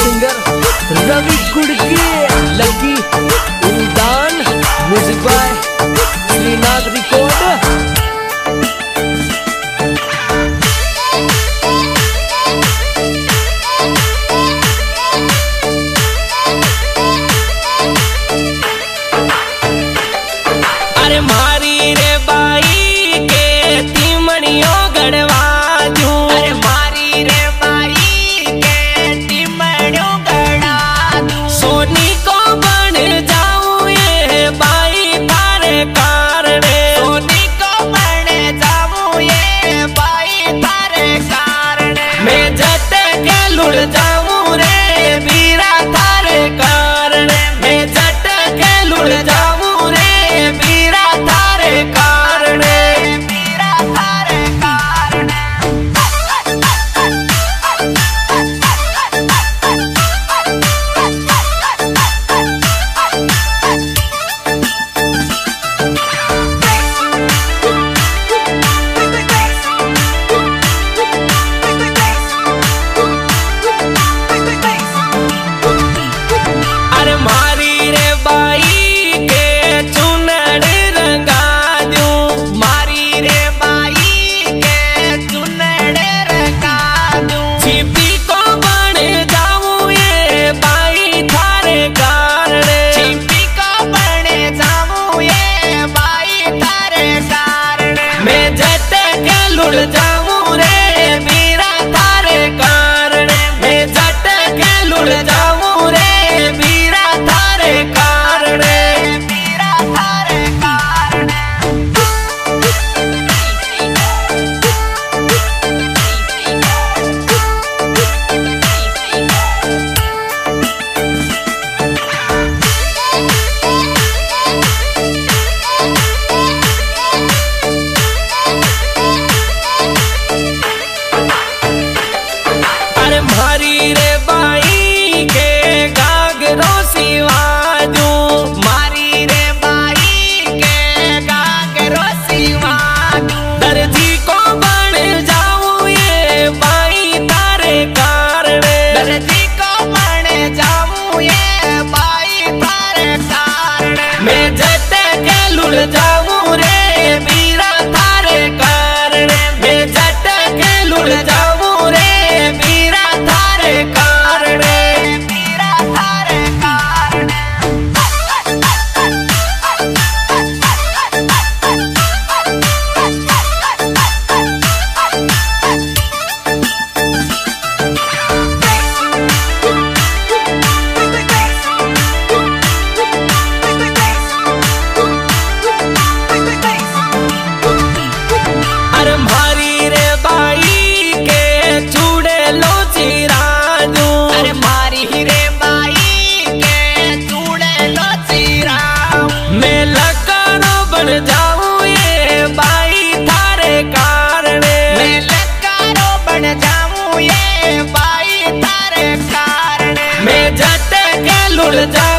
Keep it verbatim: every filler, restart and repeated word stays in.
Singer रवि कुड़की लकी उदान music by Srinath record. अरे मारी रे बाई के तिमणियों गड़वा दूं, अरे मारी रे बाई के तिमणियों गड़ा दूं। सोनी को बन जाऊं ये बाई थारे कारणे, सोनी को बन जाऊं ये बाई थारे कारणे। मैं जट के लुढ़ जाऊं रे वीरा थारे कारणे, मैं जट के लुढ़ जाऊं रे वीरा थारे कारणे, वीरा थारे कारणे। अरे मारी रे बाई के चुनड़ रंगा दूं, मारी रे बाई के चुनड़ रंगा दूं। छिपी को बन जाऊं ये बाई थारे कारणे, छिपी को बन जाऊं ये बाई थारे कारणे। मैं जट के लुढ़ जाऊं रे वीरा थारे कारणे, मैं जट के लुढ़ जाऊं रे वीरा थारे कारणे, वीरा थारे कारणे। अरे मारी रे बाई के गागरो सिवा दूं, मारी रे बाई के गागरो सिवा दूं। दर्जी को बन जाऊं ये बाई थारे कारणे, दर्जी को बन जाऊं ये बाई थारे कारणे। मैं जट के लुढ़ जाऊं रे वीरा थारे कारणे, मैं जट के लुढ़ जाऊं रे वीरा थारे कारणे, वीरा थारे कारणे। अरे मारी रे बाई के चूड़े लो चिरा दूं, अरे मारी रे बाई के चूड़े लो चिरा। मैं लकानो बन जाऊं ये बाई थारे कारणे, मैं लकानो बन जाऊं ये बाई थारे कारणे। मैं जट के लुढ़ जाऊं